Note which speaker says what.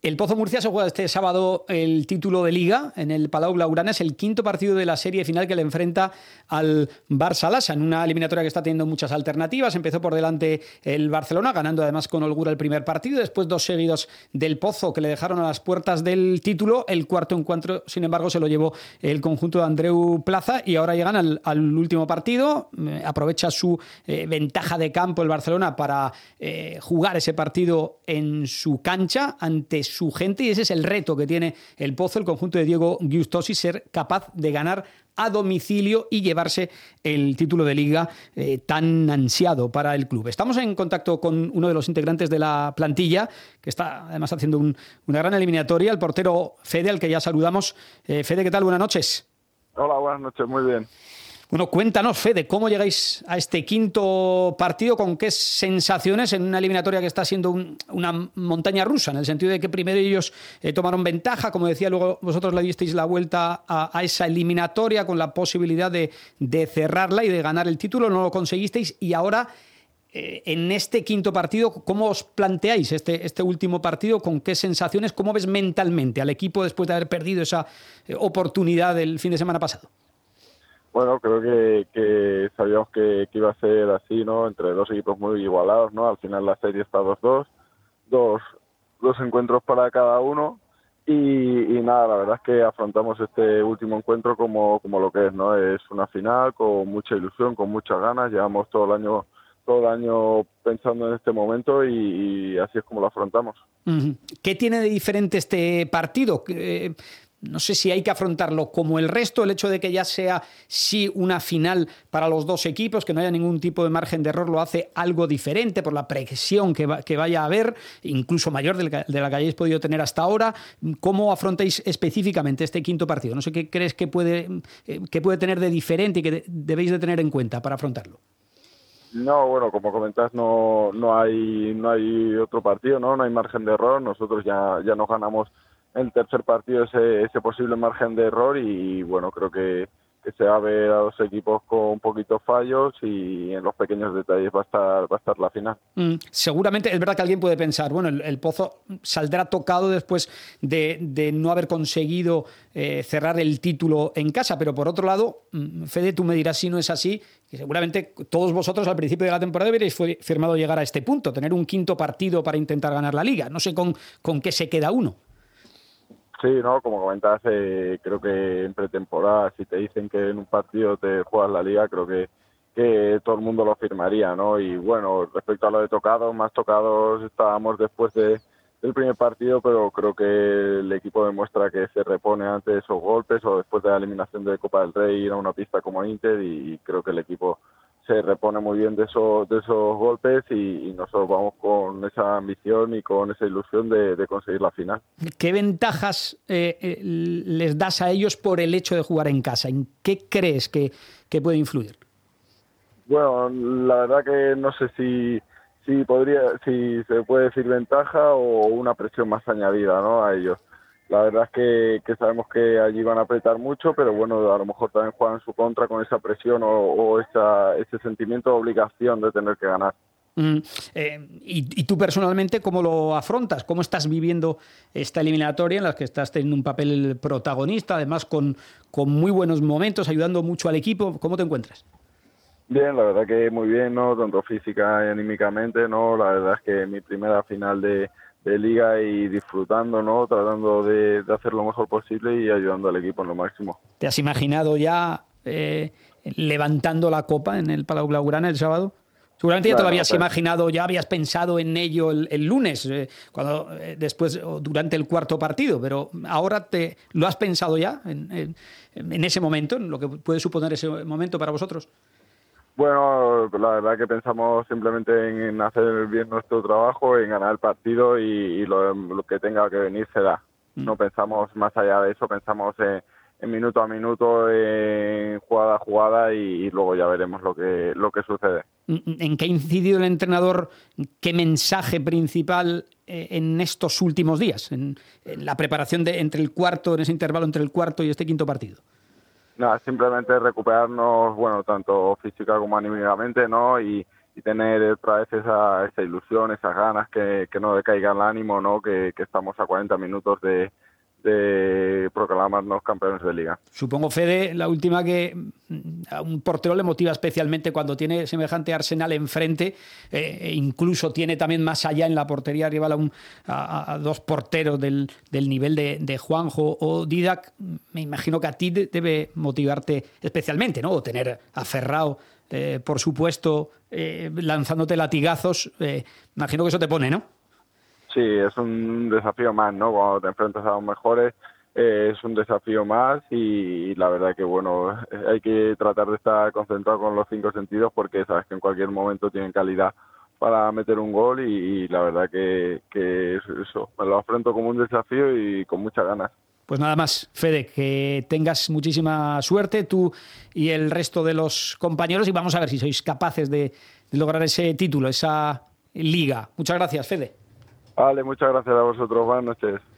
Speaker 1: El Pozo Murcia se juega este sábado el título de Liga en el Palau Blaugrana. Es el quinto partido de la serie final que le enfrenta al Barça Lassa, en una eliminatoria que está teniendo muchas alternativas. Empezó por delante el Barcelona, ganando además con holgura el primer partido. Después 2 seguidos del Pozo, que le dejaron a las puertas del título. El cuarto encuentro, sin embargo, se lo llevó el conjunto de Andreu Plaza. Y ahora llegan al último partido. Aprovecha su ventaja de campo el Barcelona para jugar ese partido en su cancha, ante su gente, y ese es el reto que tiene el Pozo, el conjunto de Diego Giustosi, ser capaz de ganar a domicilio y llevarse el título de Liga tan ansiado para el club. Estamos en contacto con uno de los integrantes de la plantilla, que está además haciendo una gran eliminatoria, el portero Fede, al que ya saludamos. Fede, ¿qué tal? Buenas noches.
Speaker 2: Hola, buenas noches, muy bien.
Speaker 1: Bueno, cuéntanos, Fede, ¿cómo llegáis a este quinto partido? ¿Con qué sensaciones en una eliminatoria que está siendo una montaña rusa? En el sentido de que primero ellos tomaron ventaja, como decía, luego vosotros le disteis la vuelta a esa eliminatoria con la posibilidad de cerrarla y de ganar el título, no lo conseguisteis, y ahora en este quinto partido, ¿cómo os planteáis este último partido? ¿Con qué sensaciones? ¿Cómo ves mentalmente al equipo después de haber perdido esa oportunidad del fin de semana pasado?
Speaker 2: Bueno, creo que sabíamos que iba a ser así, ¿no? Entre dos equipos muy igualados, ¿no? Al final la serie está 2-2, dos encuentros para cada uno y nada, la verdad es que afrontamos este último encuentro como lo que es, ¿no? Es una final con mucha ilusión, con muchas ganas, llevamos todo el año pensando en este momento y así es como lo afrontamos.
Speaker 1: ¿Qué tiene de diferente este partido? No sé si hay que afrontarlo como el resto, el hecho de que ya sea sí una final para los dos equipos, que no haya ningún tipo de margen de error, lo hace algo diferente por la presión que vaya a haber, incluso mayor de la que hayáis podido tener hasta ahora. ¿Cómo afrontáis específicamente este quinto partido? No sé qué crees que puede tener de diferente y que debéis de tener en cuenta para afrontarlo.
Speaker 2: No, bueno, como comentas, no hay otro partido, ¿no? No hay margen de error. Nosotros ya nos ganamos el tercer partido ese posible margen de error y bueno, creo que se va a ver a dos equipos con poquitos fallos y en los pequeños detalles va a estar la final.
Speaker 1: Seguramente es verdad que alguien puede pensar, bueno, el Pozo saldrá tocado después de no haber conseguido cerrar el título en casa, pero por otro lado, Fede, tú me dirás si no es así, que seguramente todos vosotros al principio de la temporada habréis firmado llegar a este punto, tener un quinto partido para intentar ganar la Liga. No sé con qué se queda uno.
Speaker 2: Sí, no, como comentas, creo que en pretemporada, si te dicen que en un partido te juegas la Liga, creo que todo el mundo lo firmaría, ¿no? Y bueno, respecto a lo de tocados, más tocados estábamos después del primer partido, pero creo que el equipo demuestra que se repone ante esos golpes o después de la eliminación de Copa del Rey ir a una pista como Inter y creo que el equipo se repone muy bien de esos golpes y nosotros vamos con esa ambición y con esa ilusión de conseguir la final.
Speaker 1: ¿Qué ventajas les das a ellos por el hecho de jugar en casa? ¿En qué crees que puede influir?
Speaker 2: Bueno, la verdad que no sé si se puede decir ventaja o una presión más añadida, ¿no? A ellos. La verdad es que sabemos que allí van a apretar mucho, pero bueno, a lo mejor también juegan en su contra con esa presión o ese sentimiento de obligación de tener que ganar.
Speaker 1: ¿Y tú personalmente cómo lo afrontas? ¿Cómo estás viviendo esta eliminatoria en la que estás teniendo un papel protagonista, además con muy buenos momentos, ayudando mucho al equipo? ¿Cómo te encuentras?
Speaker 2: Bien, la verdad que muy bien, ¿no? Tanto física y anímicamente, ¿no? La verdad es que mi primera final de Liga y disfrutando, ¿no? Tratando de hacer lo mejor posible y ayudando al equipo en lo máximo.
Speaker 1: ¿Te has imaginado ya levantando la copa en el Palau Blaugrana el sábado? Seguramente ya te lo habías imaginado, ya habías pensado en ello el lunes, cuando después o durante el cuarto partido, pero ahora ¿lo has pensado ya en ese momento, en lo que puede suponer ese momento para vosotros?
Speaker 2: Bueno, la verdad que pensamos simplemente en hacer bien nuestro trabajo, en ganar el partido y lo que tenga que venir será. No pensamos más allá de eso, pensamos en minuto a minuto, en jugada a jugada y luego ya veremos lo que sucede.
Speaker 1: ¿En qué ha incidido el entrenador? ¿Qué mensaje principal en estos últimos días? En la preparación en ese intervalo entre el cuarto y este quinto partido.
Speaker 2: Nada, simplemente recuperarnos, bueno, tanto física como anímicamente, ¿no? Y tener otra vez esa ilusión, esas ganas, que no decaiga el ánimo, ¿no? Que estamos a 40 minutos de proclamarnos campeones de liga.
Speaker 1: Supongo, Fede, la última, que a un portero le motiva especialmente cuando tiene semejante arsenal enfrente, e incluso tiene también más allá en la portería rival a dos porteros del nivel de Juanjo o Dídac. Me imagino que a ti debe motivarte especialmente, ¿no? O tener a Ferrao, por supuesto, lanzándote latigazos. Imagino que eso te pone, ¿no?
Speaker 2: Sí, es un desafío más, ¿no? Cuando te enfrentas a los mejores, es un desafío más y la verdad que, bueno, hay que tratar de estar concentrado con los 5 sentidos porque sabes que en cualquier momento tienen calidad para meter un gol y la verdad que eso, me lo afronto como un desafío y con muchas ganas.
Speaker 1: Pues nada más, Fede, que tengas muchísima suerte tú y el resto de los compañeros y vamos a ver si sois capaces de lograr ese título, esa liga. Muchas gracias, Fede.
Speaker 2: Vale, muchas gracias a vosotros. Buenas noches.